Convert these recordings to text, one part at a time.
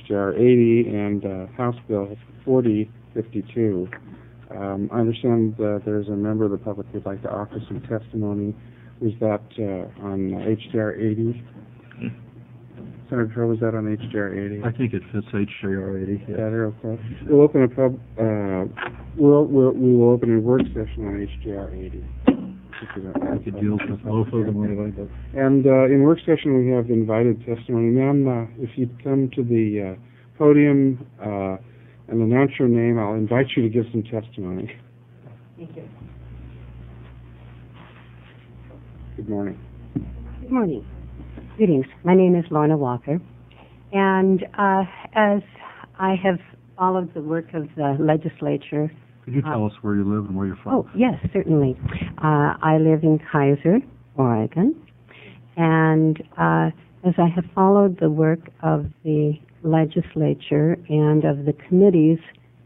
HJR 80 and House Bill 4052. I understand that there's a member of the public who'd like to offer some testimony. Was that on HJR 80? Senator Troll, was that on HJR 80? I think it fits HJR 80. Yeah, they're okay. We'll open we'll open a work session on HJR 80. It deals with both of them anyway. And in work session we have invited testimony. Ma'am, if you'd come to the podium and announce your name, I'll invite you to give some testimony. Thank you. Good morning. Good morning. Greetings. My name is Lorna Walker, and as I have followed the work of the legislature. Could you tell us where you live and where you're from? Oh, yes, certainly. I live in Kaiser, Oregon, and as I have followed the work of the legislature and of the committees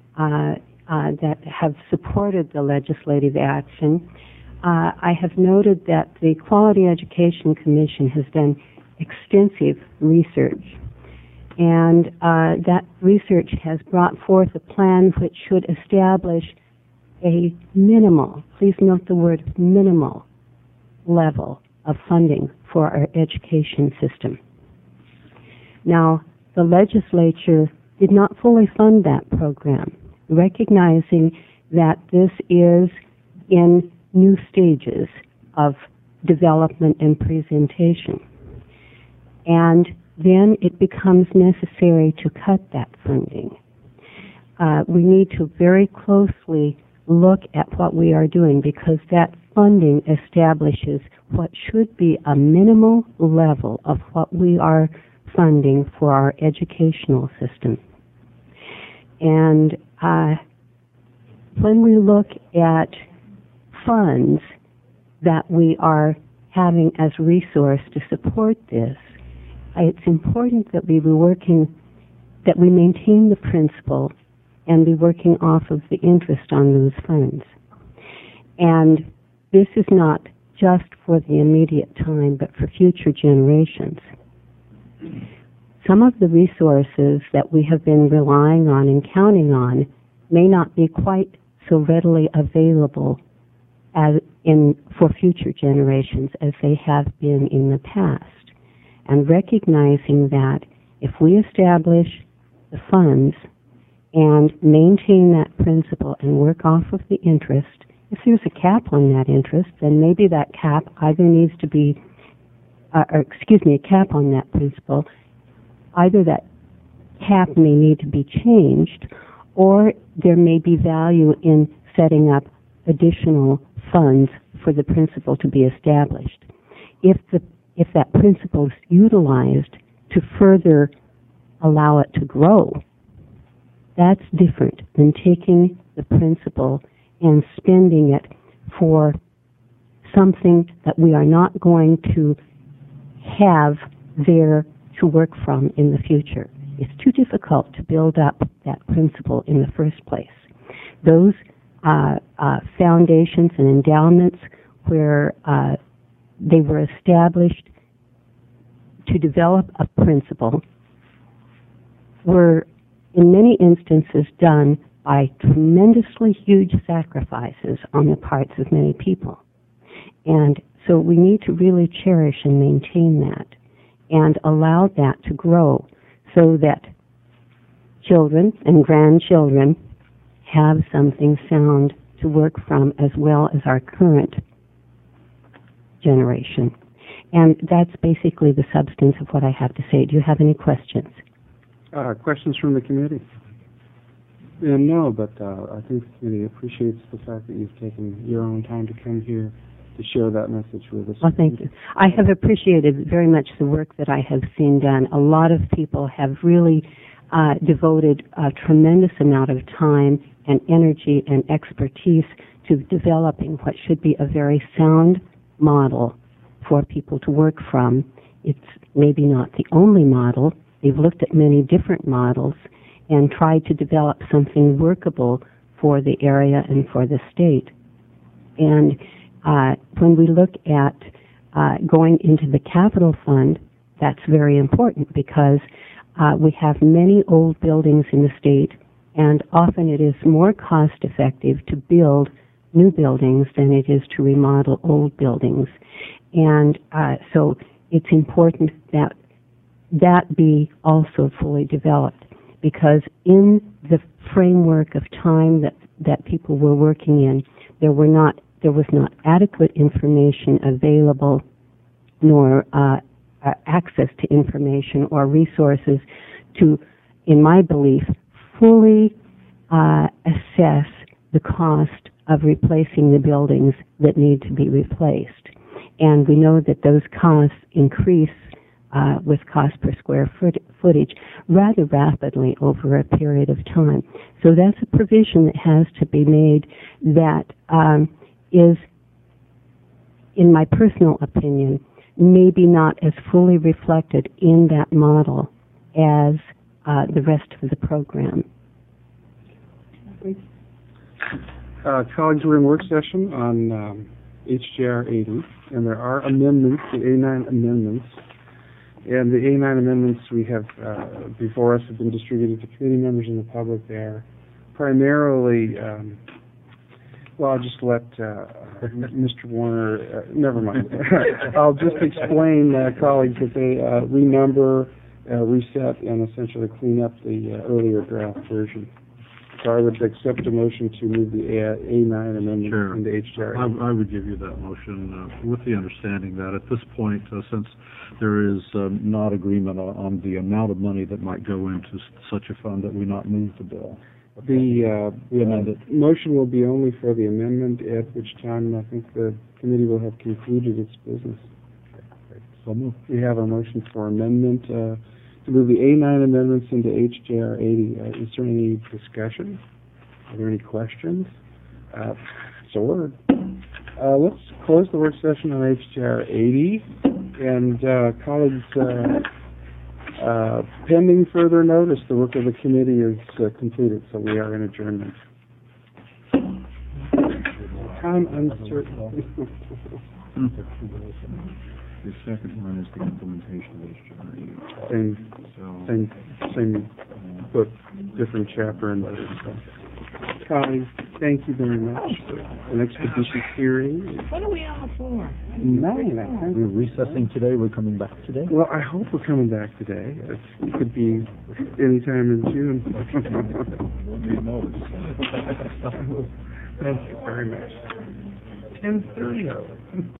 that have supported the legislative action, I have noted that the Quality Education Commission has done extensive research, and that research has brought forth a plan which should establish a minimal, please note the word minimal, level of funding for our education system. Now, the legislature did not fully fund that program, recognizing that this is in new stages of development and presentation. And then it becomes necessary to cut that funding. We need to very closely look at what we are doing, because that funding establishes what should be a minimal level of what we are funding for our educational system. And when we look at funds that we are having as resource to support this, it's important that we maintain the principle and be working off of the interest on those funds. And this is not just for the immediate time, but for future generations. Some of the resources that we have been relying on and counting on may not be quite so readily available for future generations as they have been in the past. And recognizing that if we establish the funds and maintain that principle and work off of the interest, if there's a cap on that interest, then maybe that cap either needs to be, a cap on that principle, either that cap may need to be changed, or there may be value in setting up additional funds for the principle to be established. If that principle is utilized to further allow it to grow, that's different than taking the principle and spending it for something that we are not going to have there to work from in the future. It's too difficult to build up that principle in the first place. Those foundations and endowments where they were established to develop a principle were in many instances done by tremendously huge sacrifices on the parts of many people. And so we need to really cherish and maintain that and allow that to grow so that children and grandchildren have something sound to work from, as well as our current generation. And that's basically the substance of what I have to say. Do you have any questions? Questions from the committee? No, but I think the committee appreciates the fact that you've taken your own time to come here to share that message with us. Well, thank you. I have appreciated very much the work that I have seen done. A lot of people have really devoted a tremendous amount of time and energy and expertise to developing what should be a very sound model for people to work from. It's maybe not the only model. They've looked at many different models and tried to develop something workable for the area and for the state. And when we look at going into the capital fund, that's very important, because we have many old buildings in the state, and often it is more cost effective to build new buildings than it is to remodel old buildings. And so it's important that that be also fully developed, because in the framework of time that people were working in, there was not adequate information available, nor access to information or resources to, in my belief, fully assess the cost of replacing the buildings that need to be replaced. And we know that those costs increase with cost per square footage rather rapidly over a period of time. So that's a provision that has to be made that is, in my personal opinion, maybe not as fully reflected in that model as the rest of the program. Colleagues, we're in work session on HJR 80, and there are amendments, the A9 amendments. And the A9 amendments we have before us have been distributed to committee members and the public. They are primarily, well, I'll just let Mr. Warner, never mind. I'll just explain, colleagues, that they renumber, reset, and essentially clean up the earlier draft version. So I would accept a motion to move the A9 amendment Sure. into HJR. I would give you that motion with the understanding that at this point, since there is not agreement on the amount of money that might go into such a fund, that we not move the bill. The amended. motion will be only for the amendment, at which time I think the committee will have concluded its business. So move. We have a motion for amendment to move the A9 amendments into HJR 80. Is there any discussion? Are there any questions? It's a word. Let's close the work session on HJR 80. And colleagues, pending further notice, the work of the committee is completed, so we are in adjournment. Time uncertain. The second one is the implementation of HJR. Same book, different chapter and verse. Colleagues, thank you very much for an expeditious hearing. What are we on for? 9, I think. We're recessing today. We're coming back today. Well, I hope we're coming back today. It could be any time in June. Thank you very much. 10:30.